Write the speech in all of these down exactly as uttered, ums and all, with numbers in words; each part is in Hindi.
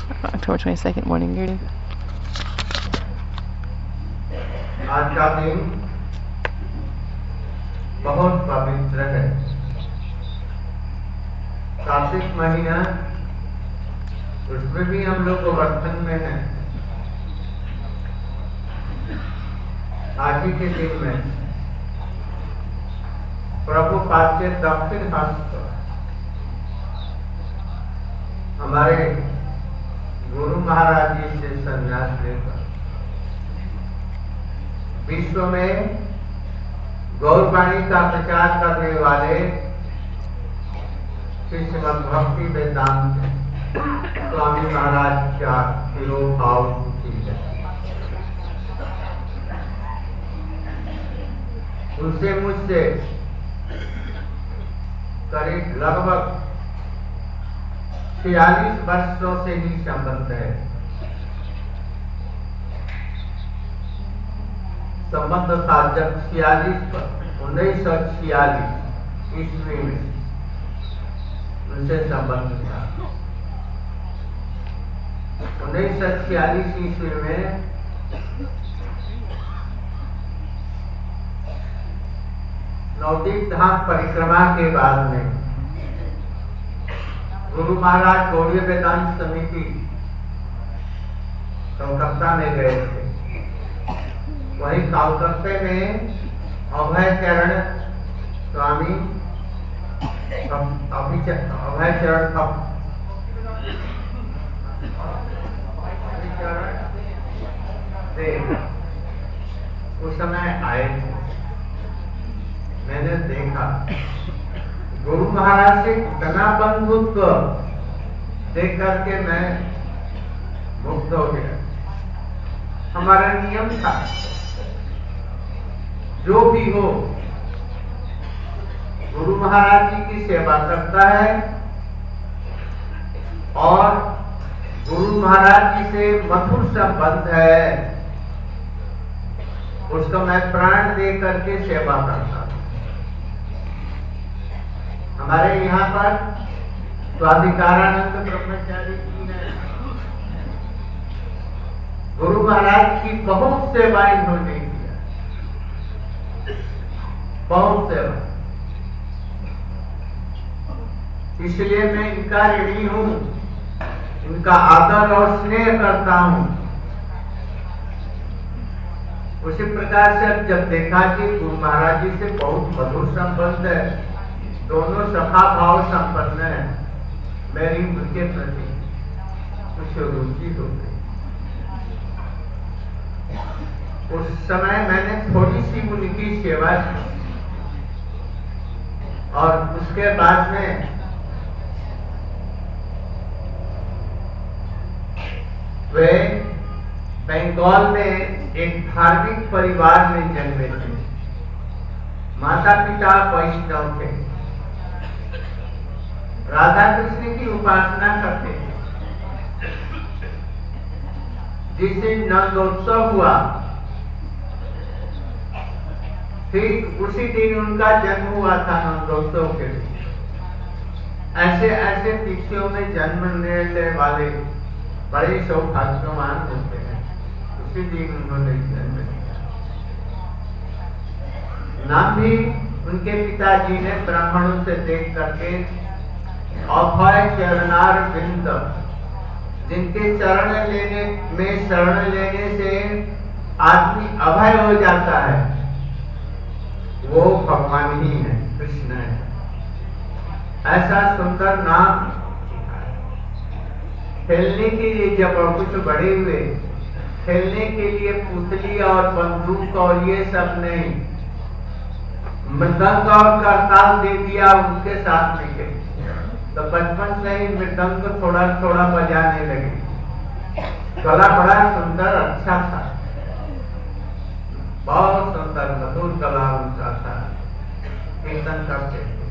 October twenty-second morning greeting. आज का दिन बहुत पवित्र है। कार्तिक महीना, उसमें भी हम लोग गोवर्धन में हैं। आज ही के दिन में प्रभुपाद के दक्षिण हस्त हमारे गुरु महाराज जी से संन्यास लेकर विश्व में गौरवाणी का प्रचार करने वाले श्री श्रीमद् भक्ति वेदांत स्वामी महाराज का तिरोभाव की है। उनसे मुझसे करीब लगभग छियालीस वर्षों से ही संबंध है। संबंध था जब छियालीस उन्नीस सौ छियालीस ईस्वी में उनसे संबंध था। उन्नीस सौ छियालीस ईस्वी में नवदीप धाम परिक्रमा के बाद में गुरु महाराज गौड़ीय वेदांत समिति कलकत्ता में गए थे। वहीं कलकत्ते में अभय चरण स्वामी अभय चरण देव उस समय आए थे। मैंने देखा गुरु महाराज से इतना बंधुत्व देख करके मैं मुक्त हो गया। हमारा नियम था जो भी हो गुरु महाराज जी की सेवा करता है और गुरु महाराज जी से मधुर संबंध है, उसको मैं प्राण दे करके सेवा करता हूं। हमारे यहाँ पर स्वाधिकारानंद ब्रह्मचारी जी ने गुरु महाराज की बहुत सेवाएं इन्होंने किया, बहुत सेवा। इसलिए मैं इनका ऋणी हूं, इनका आदर और स्नेह करता हूं। उसी प्रकार से अब जब देखा कि गुरु महाराज जी से बहुत मधुर संबंध है, दोनों सखा भाव संपन्न है, मेरी उनके प्रति कुछ रुचि हो गई। उस समय मैंने थोड़ी सी उनकी सेवा की और उसके बाद में वे बंगाल में एक धार्मिक परिवार में जन्मे थे। माता पिता वैष्णव थे, राधा कृष्ण की उपासना करते थे। जिस दिन नंदोत्सव हुआ ठीक उसी दिन उनका जन्म हुआ था। नंदोत्सव के दिन ऐसे ऐसे तिथियों में जन्म लेने वाले बड़े सौभाग्यवान होते हैं। उसी दिन उन्होंने जन्म लिया। नाम भी उनके पिताजी ने ब्राह्मणों से देख करके अभय चरणार बिंद, जिनके चरण लेने में शरण लेने से आदमी अभय हो जाता है, वो भगवान ही है, कृष्ण है। ऐसा सुंदर नाम। खेलने के लिए जब कुछ बड़े हुए, खेलने के लिए पुतली और बंदूक और ये सब नहीं, मृदंग और करताल दे दिया उनके साथ में के, तो बचपन से ही मृदंग थोड़ा थोड़ा बजाने लगे। गला बड़ा सुंदर अच्छा था, बहुत सुंदर मधुर गला उनका था, कीर्तन करते थे।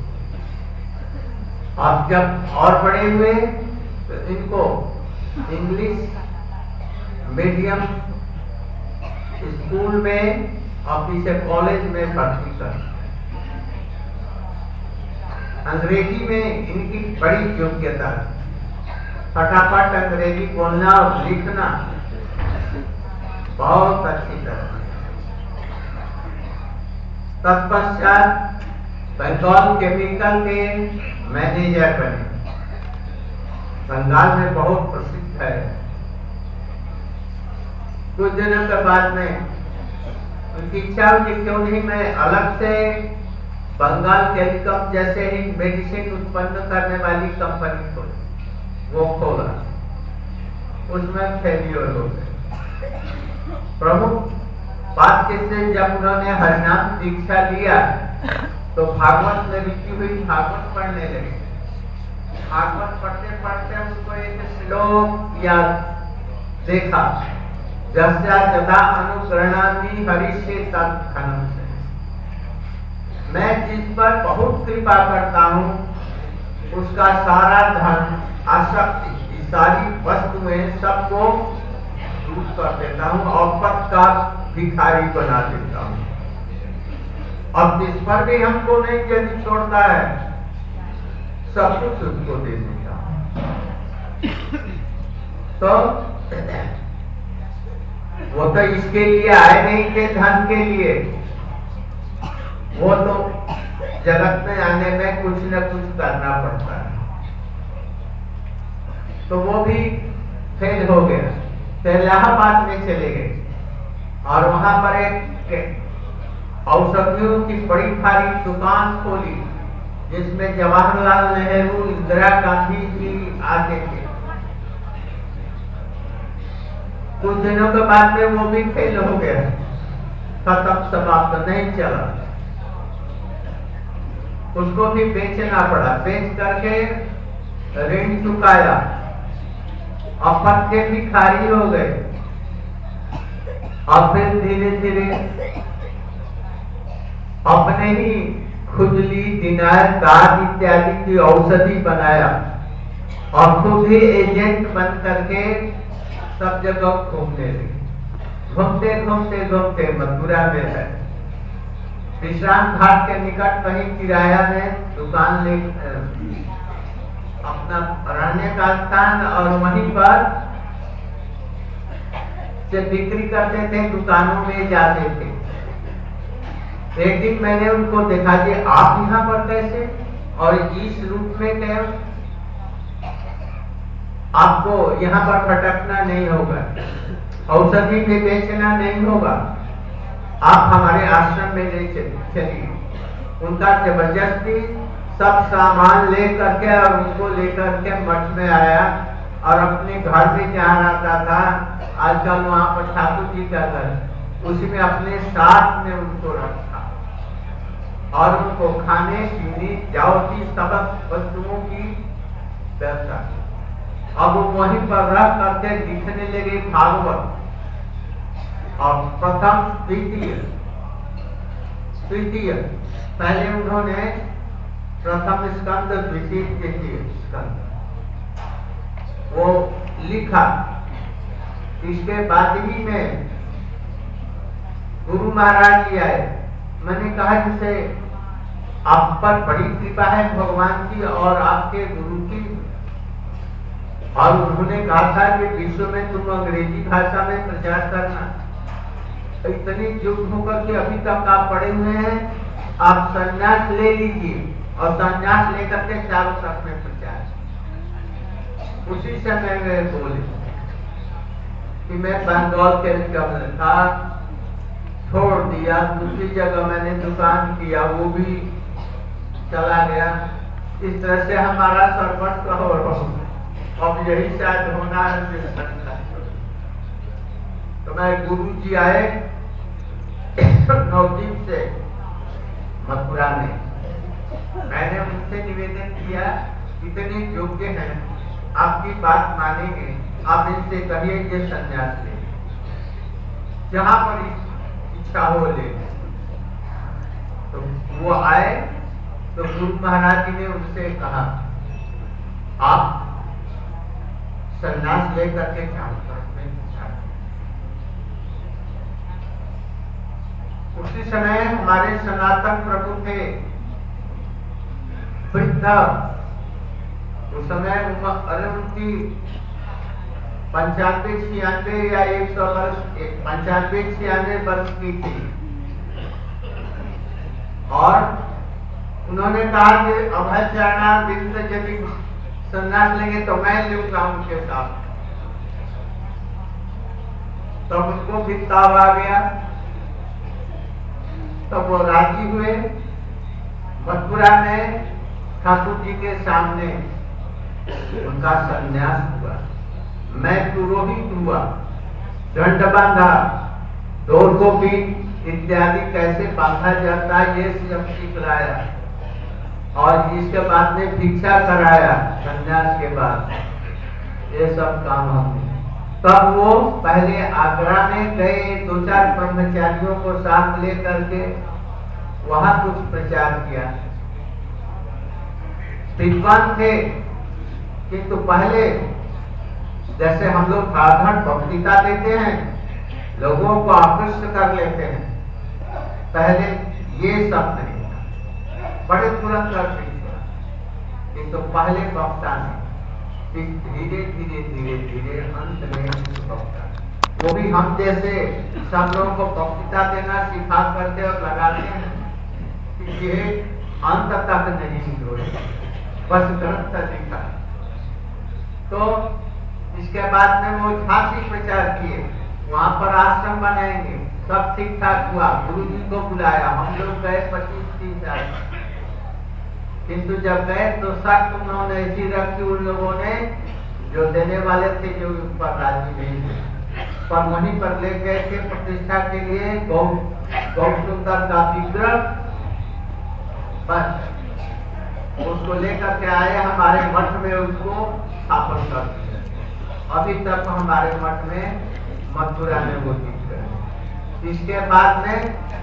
अब जब और बड़े हुए तो इनको इंग्लिश मीडियम स्कूल में और पीछे कॉलेज में भर्ती कर। अंग्रेजी में इनकी बड़ी योग्यता थी। फटाफट अंग्रेजी बोलना और लिखना बहुत अच्छी तरह। तत्पश्चात बंगाल केमिकल के मैनेजर बने। बंगाल में बहुत प्रसिद्ध है। कुछ दिनों के बाद में उनकी इच्छा हुई क्यों नहीं मैं अलग से बंगाल टेलीकॉम जैसे ही मेडिसिन उत्पन्न करने वाली कंपनी खोली। वो खोला, उसमें फेलियर हो गए। प्रमुख बात किससे जब उन्होंने हरिनाम दीक्षा लिया तो भागवत में रुचि हुई, भागवत पढ़ने लगे। भागवत पढ़ते पढ़ते उनको एक श्लोक याद देखा, जस्या जदा अनुकरणामि हरिष्ये तत्क्षणं से। मैं जिस पर बहुत कृपा करता हूँ उसका सारा धन आसक्ति की सारी वस्तुएं सबको दूर कर देता हूँ और पक्का भिखारी बना देता हूँ। अब जिस पर भी हमको नहीं यदि छोड़ता है सब कुछ उसको दे देता हूँ। तो वो तो इसके लिए आए नहीं थे धन के लिए, वो तो जगत में आने में कुछ न कुछ करना पड़ता है। तो वो भी फेल हो गया, तो इलाहाबाद में चले गए और वहां पर एक औषधियों की बड़ी भारी दुकान खोली जिसमें जवाहरलाल नेहरू, इंदिरा गांधी जी आते थे। कुछ दिनों के बाद में वो भी फेल हो गया, खत्म, समाप्त, नहीं चला। उसको भी बेचना पड़ा, बेच करके ऋण चुकाया, अब पक्के भिखारी हो गए। अब फिर धीरे धीरे अपने ही खुजली, दिनायत, दाद इत्यादि की औषधि बनाया और खुद ही एजेंट बन करके सब जगह घूमने लगे। घूमते घूमते घूमते मथुरा में है, विश्राम घाट के निकट कहीं किराया में दुकान ले अपना रहने का स्थान और वहीं पर से बिक्री करते थे, दुकानों में जाते थे। एक दिन मैंने उनको देखा कि आप यहाँ पर कैसे और इस रूप में गए, आपको यहाँ पर भटकना नहीं होगा, औषधि भी बेचना नहीं होगा, आप हमारे आश्रम में ले चलिए। उनका जबरदस्ती सब सामान ले करके और उनको लेकर के मठ में आया और अपने घर में जहाँ रहता था, आजकल वहां पर ठाकुर जी का घर, उसी में अपने साथ में उनको रखा और उनको खाने पीने जाओती सबक वस्तुओं की व्यवस्था। अब वो वहीं पर रह करके लिखने लगे भागवत और प्रथम द्वितीय तृतीय, पहले उन्होंने प्रथम स्कंद, द्वितीय, तृतीय स्कंद वो लिखा। इसके बाद ही में गुरु महाराज जी आए। मैंने कहा जैसे आप पर बड़ी कृपा है भगवान की और आपके गुरु की, और उन्होंने कहा था कि विश्व में तुम अंग्रेजी भाषा में प्रचार करना। इतनी युग होकर के अभी तक आप पढ़े हुए हैं, आप संन्यास ले लीजिए और संन्यास लेकर के चारों तक में प्रचार। उसी समय वे बोले कि मैं बंगाल के गवर्नर था, छोड़ दिया, दूसरी जगह मैंने दुकान किया, वो भी चला गया। इस तरह से हमारा सर्वस्व हो रहा, अब यही शायद होना है। तो मैं गुरु जी आए नवदीप से मथुरा में, मैंने उनसे निवेदन किया, इतने योग्य हैं, आपकी बात मानेंगे, आप इनसे कहिए ये संन्यास ले, जहां पर इच्छा हो ले। तो वो आए तो गुरु महाराज जी ने उनसे कहा आप संन्यास लेकर के क्या उसी समय हमारे सनातन प्रभु थे वृद्ध उस समय उम्र अरे उनकी पंचानवे छियानवे या एक सौ वर्ष पंचानवे छियानवे वर्ष की थी और उन्होंने कहा कि अभय चरणारविंद यदि संन्यास लेंगे तो मैं लूंगा उनके साथ। तब उनको भी ताव आ गया, तब वो राजी हुए। मथुरा में ठाकुर जी के सामने उनका संन्यास हुआ। मैं पुरोहित हुआ, दंड बांधा, डोर को पीठ इत्यादि कैसे बांधा जाता है ये सब सिखलाया और इसके बाद में भिक्षा कराया। संन्यास के बाद ये सब काम हमने। तब वो पहले आगरा में गए, दो चार ब्रह्मचारियों को साथ लेकर के वहां कुछ प्रचार किया। विद्वान थे किंतु पहले जैसे हम लोग साधारण वक्तृता देते हैं, लोगों को आकृष्ट कर लेते हैं, पहले ये सब नहीं था। बड़े तुरंत करते किंतु तो पहले वक्ता नहीं, धीरे धीरे धीरे धीरे अंत में वक्ता, वो भी हम जैसे सब लोगों को वक्तृता देना सिखा करते और लगाते हैं कि ये अंत तक नहीं जोड़े, बस ग्रंथ लिखा। तो इसके बाद में वो झांसी प्रचार किए, वहां पर आश्रम बनाएंगे, सब ठीक ठाक हुआ। गुरु जी को बुलाया, हम लोग गए पच्चीस तीस आदमी, किंतु जब गए तो सख्त उन्होंने ऐसी रखी उन लोगों ने जो देने वाले थे, जो ऊपर राजी नहीं थे, पर वहीं पर ले गए थे प्रतिष्ठा के लिए गौ गौ सुंदर का विग्रह, बस उसको लेकर के आए हमारे मठ में, उसको स्थापन कर दिया। अभी तक हमारे मठ में मथुरा में वो दिख रहे। इसके बाद में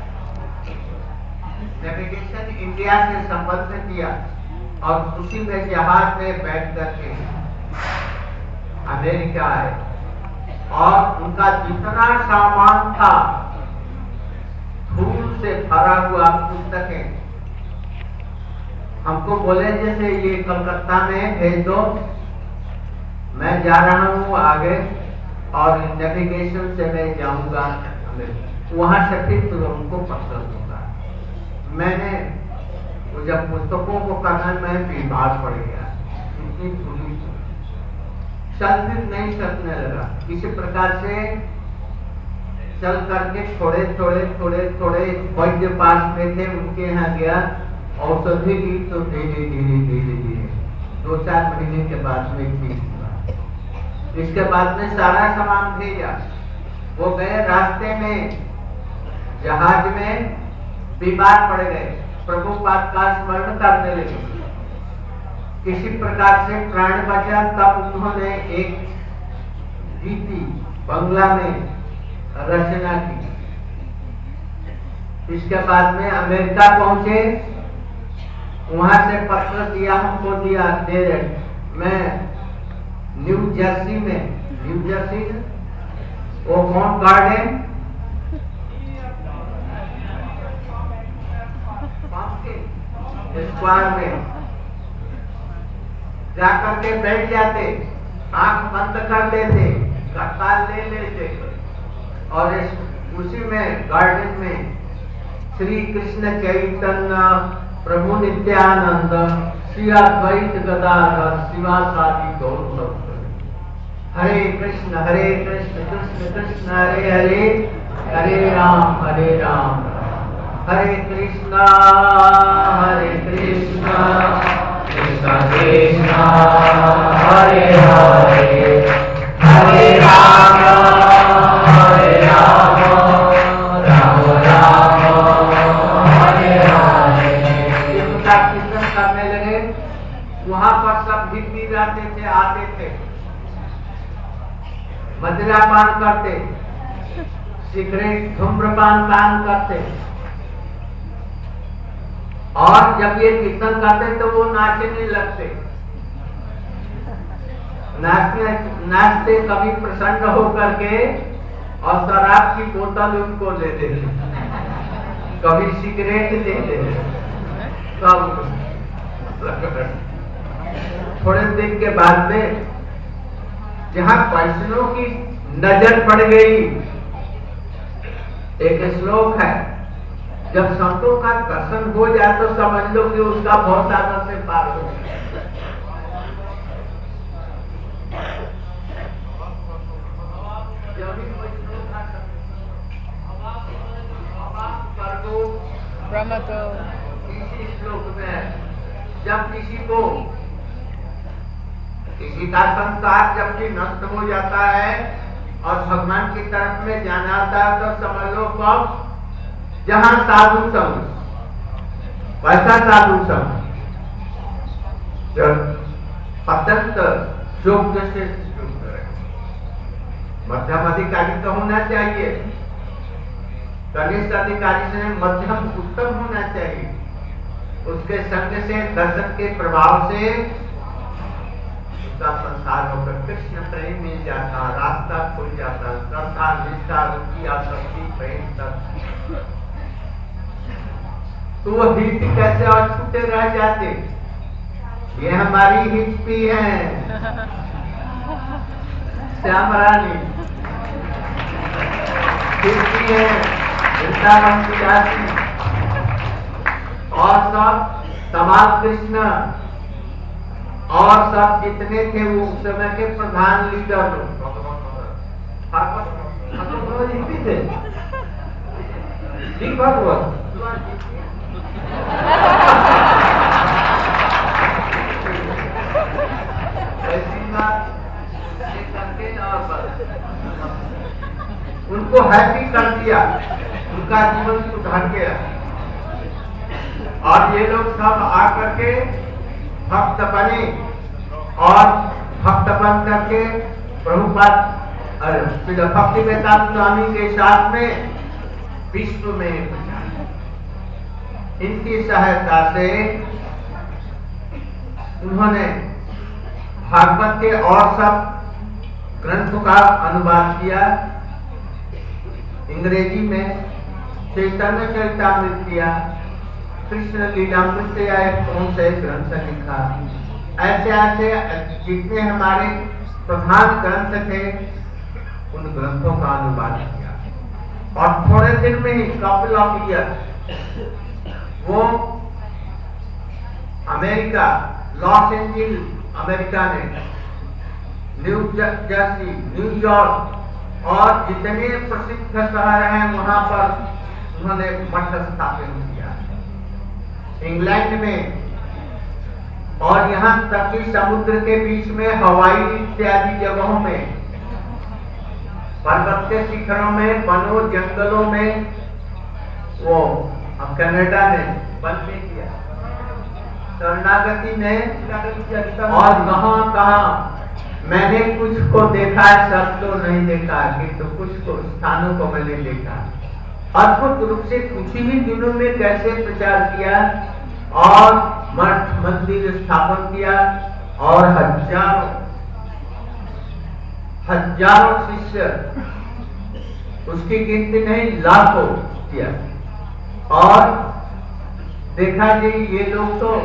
नेविगेशन इंडिया से संबंध किया और उसी में जहाज में बैठ करके अमेरिका आए और उनका जितना सामान था धूल से भरा हुआ पुस्तकें हमको बोले जैसे ये कलकत्ता में भेज दो, मैं जा रहा हूँ आगे और नेविगेशन से मैं जाऊंगा वहां से फिर तो उनको पसंद होगा। मैंने जब पुस्तकों को करना मैं बीमार पड़ गया, इतनी धूली चल फिर नहीं सकने लगा। इसी प्रकार से चल करके थोड़े थोड़े थोड़े थोड़े वैद्य पास में थे, उनके यहाँ गया, औषधि ली तो धीरे धीरे धीरे धीरे दो चार महीने के बाद में ठीक हुआ। इसके बाद में सारा सामान भेजा, वो गए, रास्ते में जहाज में बीमार पड़ गए, प्रभुपाद का स्मरण करने लगे, किसी प्रकार से प्राण बचा। तब उन्होंने एक गीति बंगला में रचना की। इसके बाद में अमेरिका पहुंचे, वहां से पत्र दिया हमको दिया दे रहे। मैं न्यू जर्सी में, न्यू जर्सी वो माउंट गार्डन स्क्वायर में जाकर के बैठ जाते, आंख बंद कर लेते, करताल ले लेते और उसी में गार्डन में श्री कृष्ण चैतन्य प्रभु नित्यानंद श्री अद्वैत गदाधर शिवासादि गौर भक्त, हरे कृष्ण हरे कृष्ण कृष्ण कृष्ण हरे हरे, हरे राम हरे राम हरे कृष्णा हरे कृष्णा कृष्ण कृष्ण हरे हरे, हरे राम हरे राम राम राम हरे हरे। इनका कीर्तन करने लगे, वहां पर सब भीख जाते थे, आते थे, मदिरापान करते, सिगरेट धूम्रपान पान करते, और जब ये कीर्तन करते तो वो नाचने लगते, नाचने नाचते कभी प्रसन्न होकर के और शराब की बोतल उनको ले देते, कभी सिगरेट दे देते, सब थोड़े दिन के बाद में जहां वैष्णव की नजर पड़ गई, एक श्लोक है, जब संतों का दर्शन हो जाए तो समझ लो कि उसका बहुत सागर से पार हो गया। ब्रह्म तो इसी श्लोक में जब किसी को किसी का संसार जबकि नष्ट हो जाता है और भगवान की तरफ में जाना आता है तो समझ लो कब, जहां साधु संग, वैसा साधु संग जो अत्यंत योग्य से मध्यम अधिकारी तो होना चाहिए, कनिष्ठ अधिकारी से मध्यम उत्तम होना चाहिए। उसके संग से, दर्शन के प्रभाव से उसका संसार होकर कृष्ण प्रेम मिल जाता, रास्ता खुल जाता, श्रद्धा निष्ठा रुचि आसक्ति प्रेम तक, तो वो हित कैसे और छूटे रह जाते। ये हमारी हिचपी है श्याम रानी, हिचपी है वृंदावन की जाति, और सब तमाम कृष्ण और सब जितने थे वो उस समय के प्रधान लीडर लोग थे, ठीक भगवत उनको हैप्पी कर दिया, उनका जीवन सुधर गया। और ये लोग सब आकर के भक्त बने और भक्त बन करके प्रभुपाद भक्ति वेदांत स्वामी के साथ में विश्व में इनकी सहायता से उन्होंने भागवत के और सब ग्रंथों का अनुवाद किया, अंग्रेजी में चैतन्य चरितामृत किया, कृष्ण लीलामृत या कौन से ग्रंथ लिखा, ऐसे ऐसे जितने हमारे प्रधान ग्रंथ थे उन ग्रंथों का अनुवाद किया। और थोड़े दिन में ही कपल ऑफ ईयर वो अमेरिका, लॉस एंजिल अमेरिका ने, न्यू जर्सी, न्यूयॉर्क और जितने प्रसिद्ध शहर हैं वहां पर उन्होंने मठ स्थापित किया। इंग्लैंड में और यहाँ तक कि समुद्र के बीच में हवाई इत्यादि जगहों में, पर्वत के शिखरों में, वनों जंगलों में, वो अब कनाडा ने बंद नहीं किया, शरणागति ने, और कहां कहां मैंने कुछ को देखा है, सब तो नहीं देखा, किंतु तो कुछ को स्थानों को मैंने देखा। अद्भुत रूप से कुछ ही दिनों में कैसे प्रचार किया और मठ मंदिर स्थापन किया और हजारों हजारों शिष्य, उसकी गिनती नहीं लाखों किया। और देखा जी ये लोग तो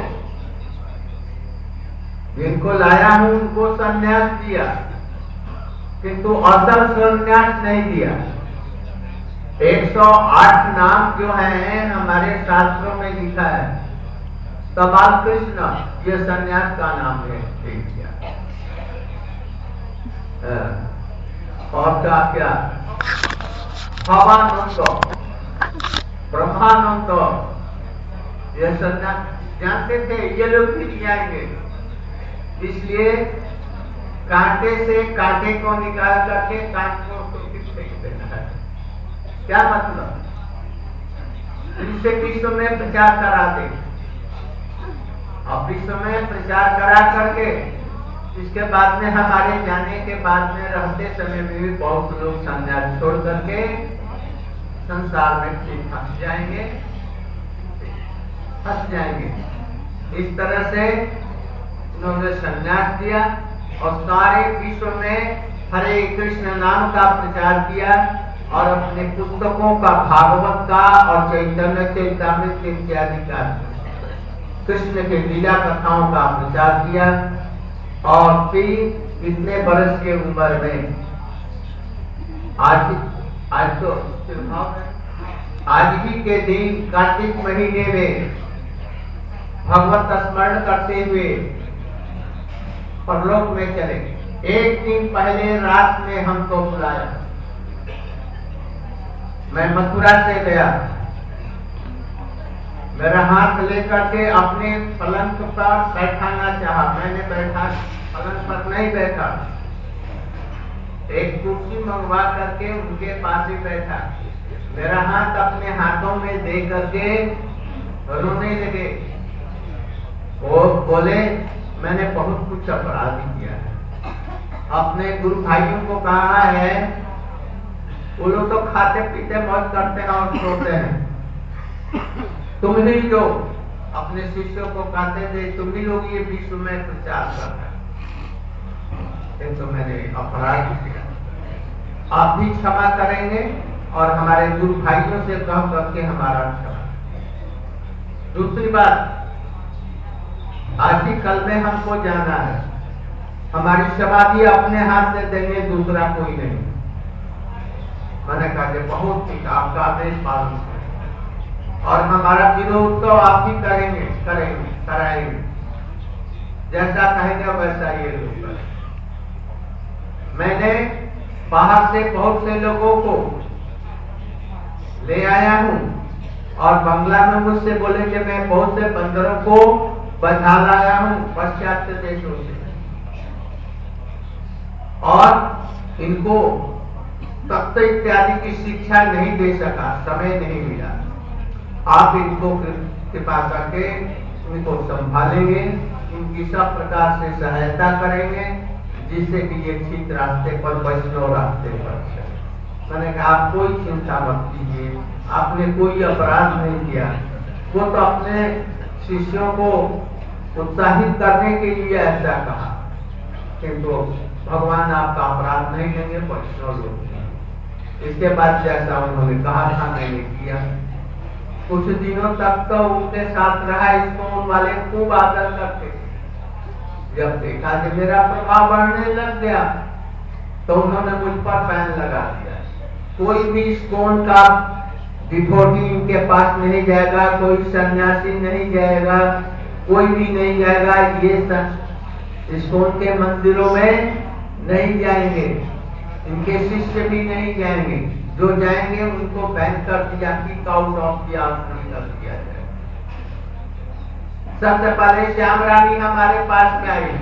जिनको लाया हूं उनको संन्यास दिया, किंतु असल संन्यास नहीं दिया। एक सौ आठ नाम जो हैं हमारे शास्त्रों में लिखा है, तबाल कृष्ण ये संन्यास का नाम है, ठीक किया। और क्या क्या भवानंद, ब्रह्मानंद, ये संन्यास जानते थे ये लोग भी जाएंगे, इसलिए कांटे से कांटे को निकाल करके कांट को फेंक देना है। क्या मतलब? इनसे विश्व में प्रचार कराते, और विश्व में प्रचार करा करके इसके बाद में हमारे जाने के बाद में रहते समय में भी बहुत लोग संन्यास छोड़ करके संसार में ठीक फंस जाएंगे फंस जाएंगे इस तरह से उन्होंने संन्यास दिया और सारे विश्व में हरे कृष्ण नाम का प्रचार किया और अपने पुस्तकों का, भागवत का और चैतन्य चरितामृत इत्यादि का, कृष्ण के लीला कथाओं का प्रचार किया। और फिर इतने बरस के उम्र में आज आज तो आज ही के दिन कार्तिक महीने में भगवत स्मरण करते हुए परलोक में चले। एक दिन पहले रात में हमको बुलाया। मैं मथुरा से गया। मेरा हाथ लेकर के अपने पलंग पर बैठाना चाहा। मैंने बैठा पलंग पर नहीं बैठा, एक कुर्सी मंगवा करके उनके पास ही बैठा। मेरा हाथ अपने हाथों में दे करके रोने लगे। वो बोले मैंने बहुत कुछ अपराध किया है। अपने गुरु भाइयों को कहा है, वो लोग तो खाते पीते मौज करते हैं और सोते हैं। तुम ही लोग अपने शिष्यों को कहते थे तुम ही लोग ये विश्व में प्रचार कर रहे हैं। तो मैंने अपराध किया। आप भी क्षमा करेंगे और हमारे गुरु भाइयों से कह करके हमारा क्षमा। दूसरी बात, आज ही कल में हमको जाना है। हमारी समाधि अपने हाथ से देंगे, दूसरा कोई नहीं। मैंने कहा कि बहुत ठीक, आपका आदेश पालन करें और हमारा विरोध तो आप ही करेंगे करेंगे कराएंगे। जैसा कहेंगे वैसा ये लोग करें। मैंने बाहर से बहुत से लोगों को ले आया हूं और बंगला में मुझसे बोले कि मैं बहुत से बंदरों को बधा लाया हूं पाश्चात्य देशों से, और इनको तत्व इत्यादि की शिक्षा नहीं दे सका, समय नहीं मिला। आप इनको कृपा करके इनको संभालेंगे, इनकी सब प्रकार से सहायता करेंगे, जिससे कि ये ठीक रास्ते पर, वैष्णव रास्ते पर चले। मैंने कहा आप कोई चिंता मत कीजिए, आपने कोई अपराध नहीं किया। वो तो अपने शिष्यों को उत्साहित करने के लिए ऐसा कहा, किंतु तो भगवान आपका अपराध नहीं लेंगे, वैष्णव लोग। इसके बाद जैसा उन्होंने कहा था मैंने किया। कुछ दिनों तक तो उनके साथ रहा। इसको वाले खूब आदर करते थे। जब देखा कि मेरा प्रभाव बढ़ने लग गया तो उन्होंने मुझ पर बैन लगा दिया। कोई भी इस्कॉन का डिवोटी इनके पास नहीं जाएगा, कोई सन्यासी नहीं जाएगा, कोई भी नहीं जाएगा। ये इस्कॉन के मंदिरों में नहीं जाएंगे, इनके शिष्य भी नहीं जाएंगे। जो जाएंगे उनको बैन कर दिया, किक आउट ऑफ द आश्रम कर दिया जाए। सबसे पहले श्याम रानी हमारे पास में आई।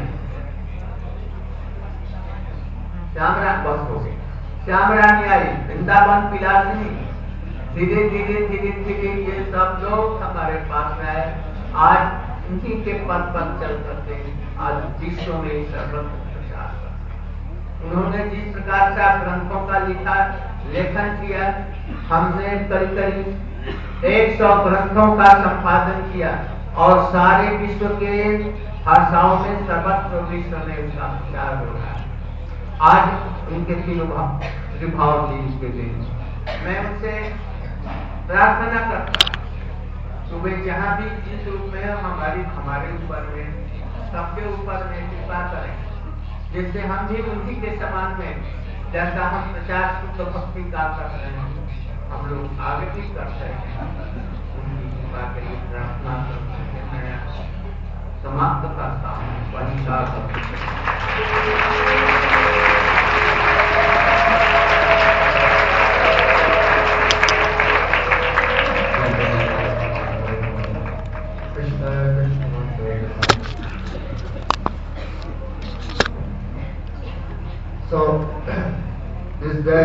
श्याम रानी बस हो गई। श्याम रानी आई, वृंदावन पिलासिनी। धीरे धीरे धीरे धीरे ये सब लोग हमारे पास में आए। आज इन्हीं के पद पर चल करके आज विश्व में सर्वत्र प्रचार करते। उन्होंने जिस प्रकार से ग्रंथों का लिखा लेखन किया, हमने करीब करीब एक सौ ग्रंथों का संपादन किया और सारे विश्व के भाषाओं में सर्वत्र विश्व में उसका प्रचार हो रहा है। आज उनके तीनों विभाव जी के दिन मैं उनसे प्रार्थना करता हूँ तो वे जहाँ भी जिस रूप में हमारी हमारे ऊपर में सबके ऊपर में कृपा करें, जिससे हम भी उन्हीं के समान में जैसा हम प्रचार शुद्ध भक्ति का कर रहे हैं हम लोग आगे भी कर सकते हैं। उनकी कृपा के लिए प्रार्थना करते हैं। समाप्त करता हूँ। So, this day,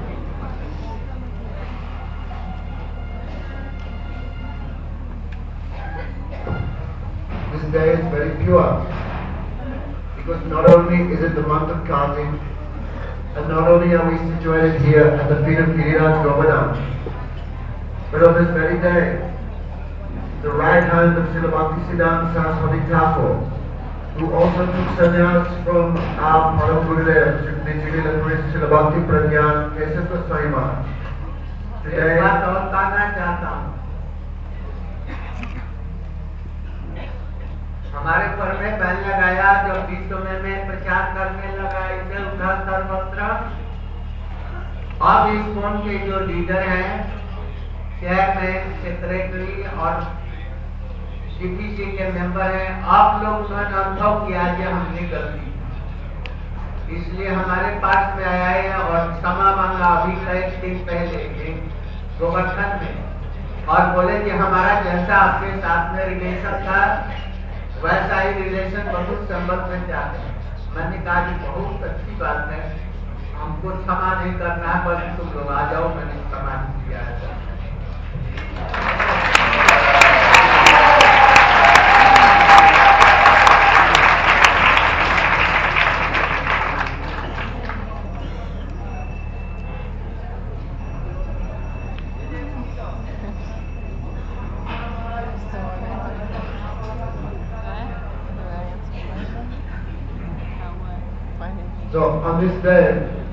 this day is very pure, because not only is it the month of Kartik, and not only are we situated here at the feet of Giriraj Govardhan, but on this very day, the right hand of Srila Bhaktisiddhanta Saraswati Thakur, who also took sannyas from our Param Gurudev, the Jivilapuri Srila Bhakti Pragyan Kesava Swami Maharaj. Today, एक बात और कहना चाहता हूँ। हमारे पर में बैन लगाया, जब विश्व में मैं प्रचार करने लगा इसे उठा सर्वत्र। अब इस फोन के जो लीडर हैं, चेयरमैन, सेक्रेटरी और सीपीसी के मेंबर हैं, आप लोग उन्होंने अनुभव किया कि हमने गलती, इसलिए हमारे पास में आया है और क्षमा मांगा अभी कई दिन पहले गोवर्धन में, और बोले कि हमारा जैसा आपके साथ में रिलेशन था वैसा ही रिलेशन बहुत संबंध में चाहते हैं। मैंने कहा कि बहुत अच्छी बात है, हमको क्षमा नहीं करना है, बस तुम लोग आ जाओ, मैंने क्षमा किया है। So on this day,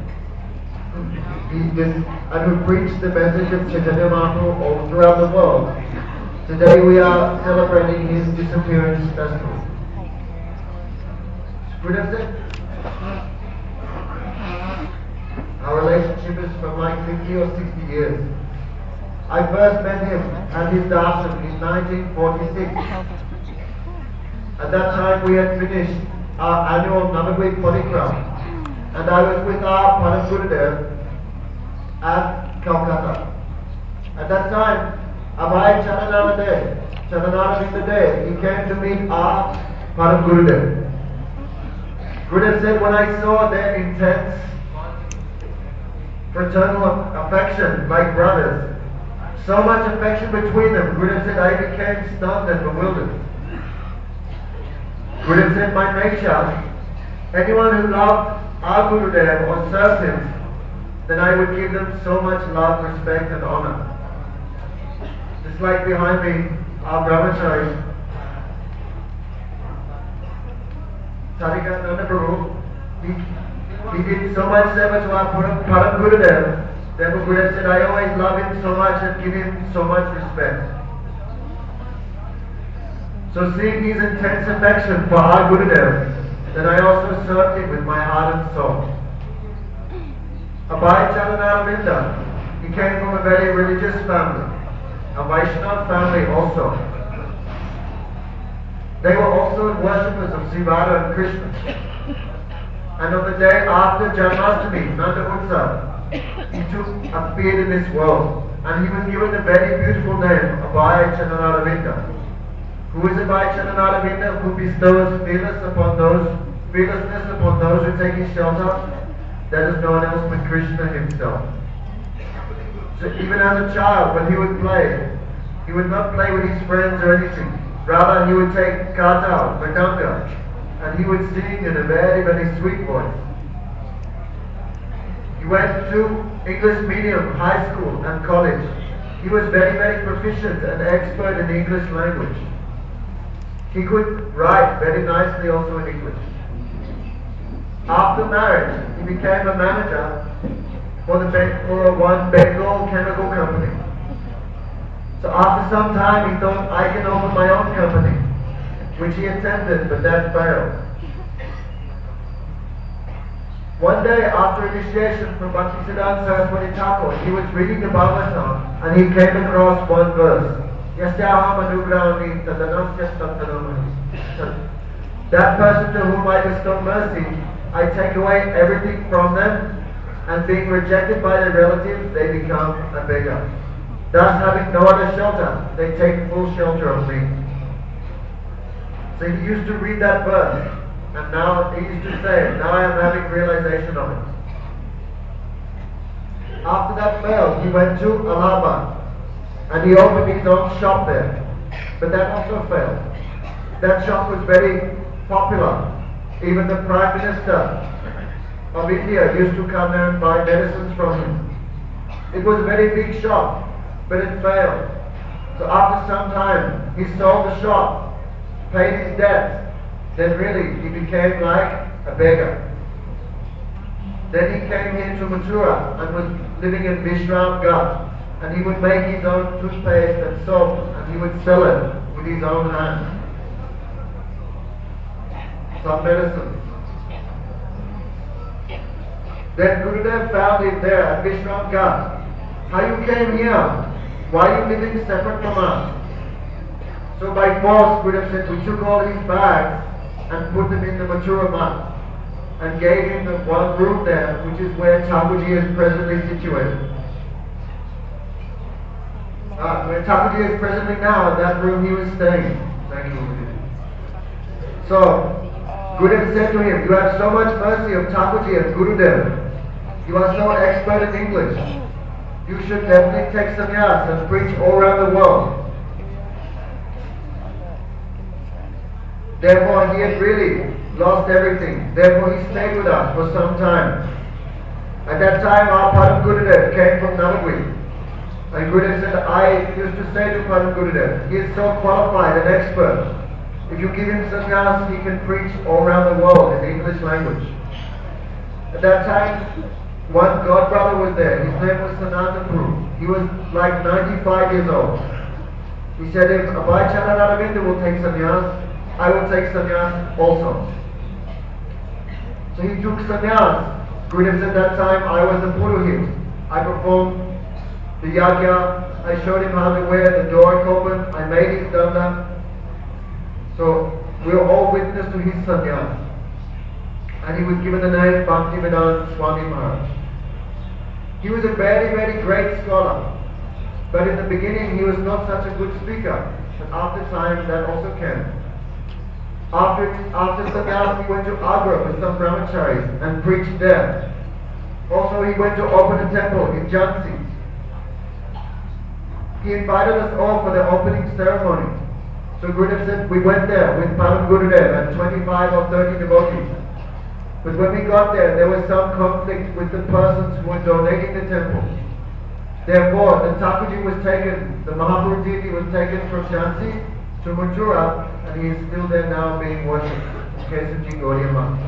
he this, and who preached the message of Chaitanya Mahaprabhu all throughout the world. Today we are celebrating his disappearance festival. Gurudev Singh, our relationship is from like fifty or sixty years. I first met him at his darshan in nineteen forty-six. At that time we had finished our annual Navadvip Parikrama, and I was with our Param Gurudev at Calcutta. At that time, Abhay Chananaradev, Chananaradev, he came to meet our Param Gurudev. Gurudev said, when I saw their intense fraternal affection like brothers, so much affection between them, Gurudev said, I became stunned and bewildered. Gurudev said, by nature, anyone who loved our Gurudev or served him, then I would give them so much love, respect and honor. Just like behind me, our brahmacharis, Sadhika Nanda Prabhu, he, he did so much seva to our Param Gurudev, therefore Gurudev said, I always love him so much and give him so much respect. So seeing his intense affection for our Gurudev, then I also served him with my heart and soul. Abhay Chananaravinda, he came from a very religious family, a Vaishnava family also. They were also worshippers of Sivara and Krishna. And on the day after Janmashtami, Nanda Utsav, he took appeared in this world, and he was given the very beautiful name Abhay Chananaravinda. Who is Abhay Chananaravinda? Who bestows fearless upon those, fearlessness upon those who take his shelter? That is no one else but Krishna himself. So even as a child, when he would play, he would not play with his friends or anything. Rather, he would take kartal, mridanga, and he would sing in a very, very sweet voice. He went to English medium, high school and college. He was very, very proficient and expert in the English language. He could write very nicely also in English. After marriage, he became a manager for the for one Bengal chemical company. So after some time, he thought, I can open my own company, which he attempted, but that failed. One day, after initiation from Bhaktisiddhanta Saraswati Thakur, he was reading the Bhagavatam, and he came across one verse. Yasyaham anugrahami tadanasya sattanamani. That person to whom I bestow mercy, I take away everything from them, and being rejected by their relatives, they become a beggar. Thus, having no other shelter, they take full shelter of me. So he used to read that verse, and now he used to say, now I am having realization of it. After that failed, he went to Allahabad, and he opened his own shop there. But that also failed. That shop was very popular. Even the Prime Minister of India used to come there and buy medicines from him. It was a very big shop, but it failed. So after some time, he sold the shop, paid his debt, then really he became like a beggar. Then he came here to Mathura and was living in Vishram Ghat, and he would make his own toothpaste and soap, and he would sell it with his own hands. some medicine. Then Gurudev found him there at Vishram Ghat. How you came here? Why are you living separate from us? So by force, Gurudev said, we took all his bags and put them in the Mathura Math and gave him the one room there, which is where Thakurji is presently situated. Uh, where Thakurji is presently now, that room he was staying. Thank you. So, Gurudev said to him, you have so much mercy of Thakurji and Gurudev. You are so expert in English. You should definitely take sannyas and preach all around the world. Therefore, he had really lost everything. Therefore, he stayed with us for some time. At that time, our Padam Gurudev came from Navadvip. And Gurudev said, I used to say to Padam Gurudev, he is so qualified and expert. If you give him sannyas, he can preach all around the world in the English language. At that time, one godbrother was there. His name was Sanatana Prabhu. He was like ninety-five years old. He said, if Abhay Charanaravinda will take sannyas, I will take sannyas also. So he took sannyas. Gurudev said, that time I was a purohit. I performed the yajna. I showed him how to wear the door open. I made his danda. So we were all witness to his sannyas. And he was given the name Bhaktivedanta Swami Maharaj. He was a very, very great scholar. But in the beginning he was not such a good speaker. But after time that also came. After, after sannyas he went to Agra with some brahmacharis and preached there. Also he went to open a temple in Jhansi. He invited us all for the opening ceremony. So Gurudev said, we went there with Padam Gurudev and twenty-five or thirty devotees. But when we got there, there was some conflict with the persons who were donating the temple. Therefore, the Thakurji was taken, the Mahaprabhu deity was taken from Jhansi to Mathura, and he is still there now being worshipped in Kesavji Gaudiya Math.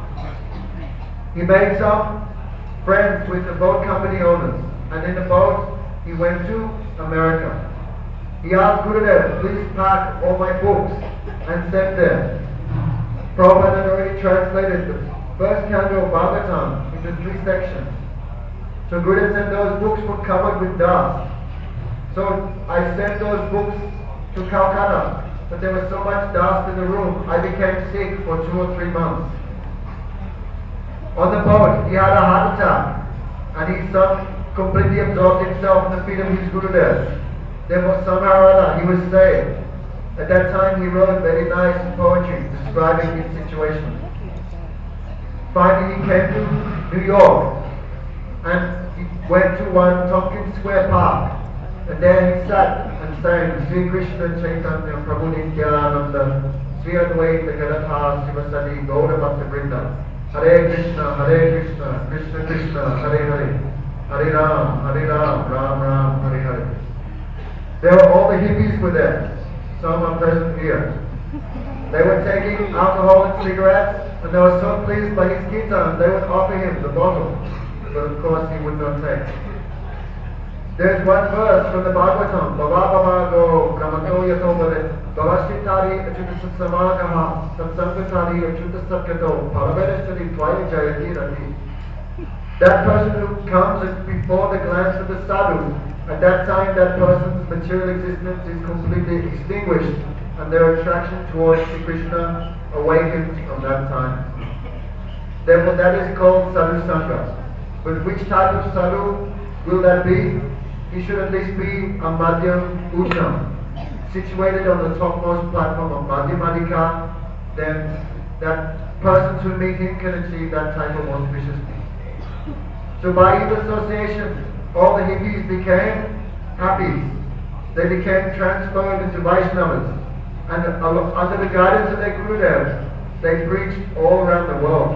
He made some friends with the boat company owners, and in the boat he went to America. He asked Gurudev, please pack all my books and send them. Prabhupada had already translated the first canto of Bhagavatam into three sections. So Gurudev said those books were covered with dust. So I sent those books to Calcutta, but there was so much dust in the room, I became sick for two or three months. On the boat, he had a heart attack, and he some completely absorbed himself in the feet of his Gurudev. Therefore, somehow or other, he was saved. At that time, he wrote very nice poetry describing his situation. Finally, he came to New York, and he went to one Tompkins Square Park, and there he sat and sang Sri Krishna Chaitanya Prabhu Nityananda Sri Advaita Gadatha Sivasadi Gaura Bhakta Vrinda Hare Krishna Hare Krishna Krishna Krishna Hare Hare Hare Ram Hare Ram Ram Ram Hare Hare. There were all the hippies were there. Some are present here. They were taking alcohol and cigarettes, and they were so pleased by his kirtan, they would offer him the bottle. But of course he would not take. There's one verse from the Bhagavatam, Bhava Bhava Go Brahmato Yato Bhavet Bhavashitari Achuta Samagaha Samsangatari Achuta Satkato Paravedastari Twaya Jayati Rati. That person who comes before the glance of the sadhu, at that time that person's material existence is completely extinguished and their attraction towards Sri Krishna awakens from that time. Therefore that is called sadhu sangha. But which type of sadhu will that be? He should at least be a madhyam uttam, situated on the topmost platform of madhyamadika. Then that persons who meet him can achieve that type of auspicious peace. So by his association, all the hippies became happy. They became transformed into Vaishnavas, and uh, under the guidance of their Gurudev, they preached all around the world.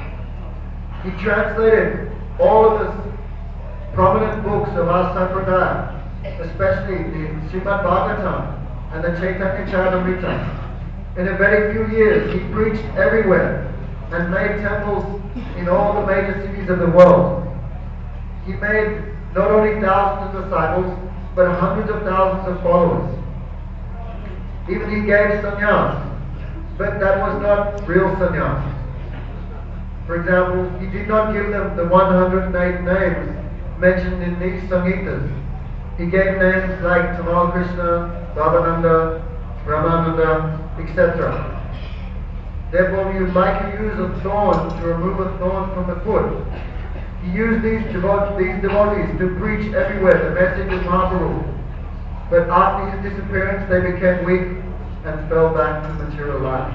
He translated all of the prominent books of our Sampradaya, especially the Srimad Bhagavatam and the Chaitanya Charitamrita. In a very few years, he preached everywhere and made temples in all the major cities of the world. He made not only thousands of disciples, but hundreds of thousands of followers. Even he gave sannyas. But that was not real sannyas. For example, he did not give them the one hundred eight names mentioned in these Samhitas. He gave names like Tamal Krishna, Bhavananda, Ramananda, et cetera. Therefore, you'd like to use a thorn to remove a thorn from the foot. He used these, devo- these devotees to preach everywhere the message of Mahaprabhu. But after his disappearance, they became weak and fell back to material life.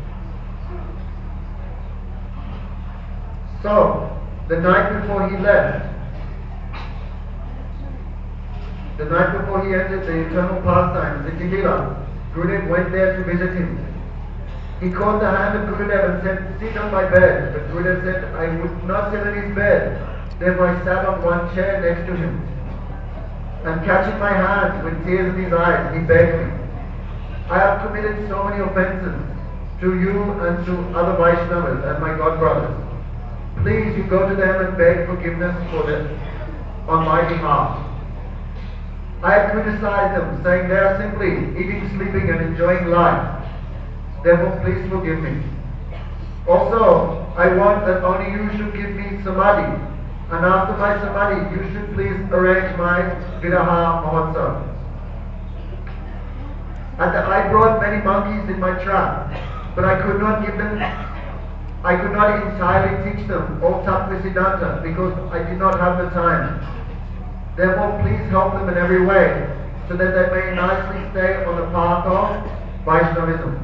So, the night before he left, the night before he entered the eternal pastimes, the Lila, Gurudev went there to visit him. He caught the hand of Gurudev and said, "Sit on my bed." But Gurudev said, "I would not sit on his bed." Therefore I sat on one chair next to him. And catching my hand with tears in his eyes, he begged me, "I have committed so many offenses to you and to other Vaishnavas and my god brothers. Please, you go to them and beg forgiveness for them on my behalf. I have criticized them, saying they are simply eating, sleeping and enjoying life. Therefore, please forgive me. Also, I want that only you should give me samadhi, and after my samadhi, you should please arrange my Viraha Mahotsav. And I brought many monkeys in my trap, but I could not give them, I could not entirely teach them all Tattva Siddhanta because I did not have the time. Therefore, please help them in every way, so that they may nicely stay on the path of Vaishnavism."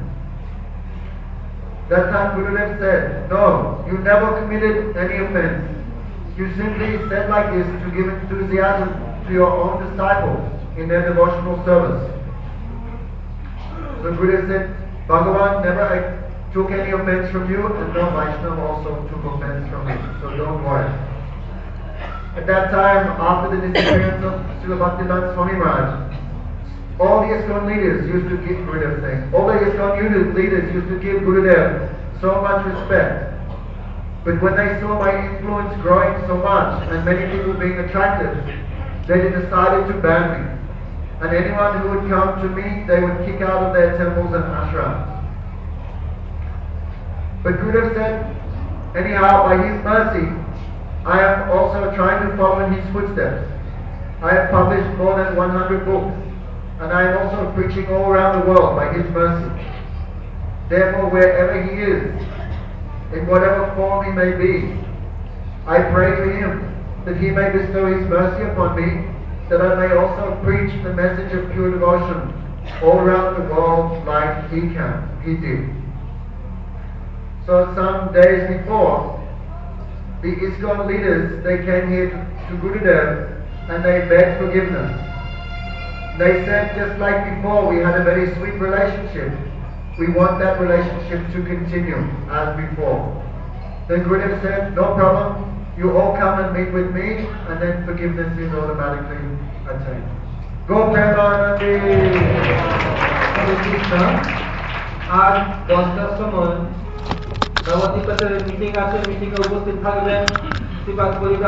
That time Gurudev said, "No, you never committed any offense. You simply said like this to give enthusiasm to your own disciples in their devotional service." So Gurudev said, "Bhagavan never took any offense from you, and no Vaishnava also took offense from me, so don't worry." At that time, after the disappearance of Srila Bhaktivedanta Swami Maharaj, all the ISKCON leaders used to give Gurudev things. All the ISKCON leaders used to give Gurudev so much respect. But when they saw my influence growing so much and many people being attracted, they decided to ban me. And anyone who would come to me, they would kick out of their temples and ashrams. But Gurudev said, anyhow, by his mercy, I am also trying to follow in his footsteps. I have published more than one hundred books, and I am also preaching all around the world by his mercy. Therefore, wherever he is, in whatever form he may be, I pray to him that he may bestow his mercy upon me, that I may also preach the message of pure devotion all around the world like he can, he did. So some days before, the ISKCON leaders, they came here to Gurudev and they begged forgiveness. They said, just like before, we had a very sweet relationship. We want that relationship to continue as before. Then Gurudev said, no problem, you all come and meet with me, and then forgiveness is automatically attained. Go Premanandi! आज दसटार समय नवद्वीपेর মিটিং আছে, মিটিংয়ে উপস্থিত থাকবেন শ্রীপাদ পরিবার।